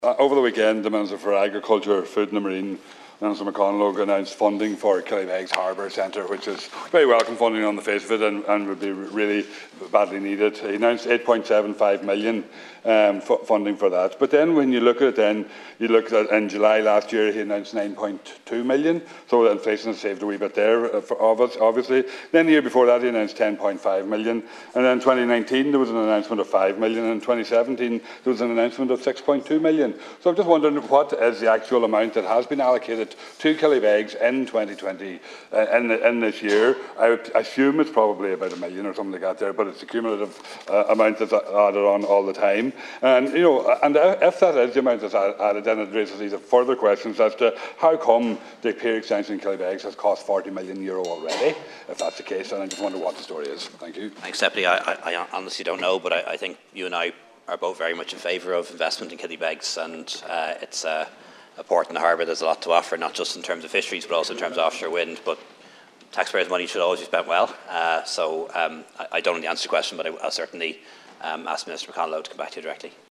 Over the weekend, the Minister for Agriculture, Food and the Marine, Minister McConalogue, announced funding for Killybegs Harbour Centre, which is very welcome funding on the face of it and would be really badly needed. He announced 8.75 million funding for that. But then when you look at it, then you look at in July last year, he announced 9.2 million. So inflation has saved a wee bit there, obviously. Then the year before that, he announced 10.5 million. And then in 2019, there was an announcement of 5 million. And in 2017, there was an announcement of 6.2 million. So I'm just wondering, what is the actual amount that has been allocated to Killybegs in 2020 in this year? I would assume it's probably about 1 million or something like that there, but it's a cumulative amount that's added on all the time. And if that is the amount that's added, then it raises these further questions as to how come the pier extension in Killybegs has cost €40 million already, if that's the case. And I just wonder what the story is. Thank you. Thanks, Deputy. I honestly don't know, but I think you and I are both very much in favour of investment in Killybegs, and it's a port in the harbour. There's a lot to offer, not just in terms of fisheries, but also in terms of offshore wind. But taxpayers' money should always be spent well. I don't know the answer to the question, but I'll certainly ask Minister McConalogue to come back to you directly.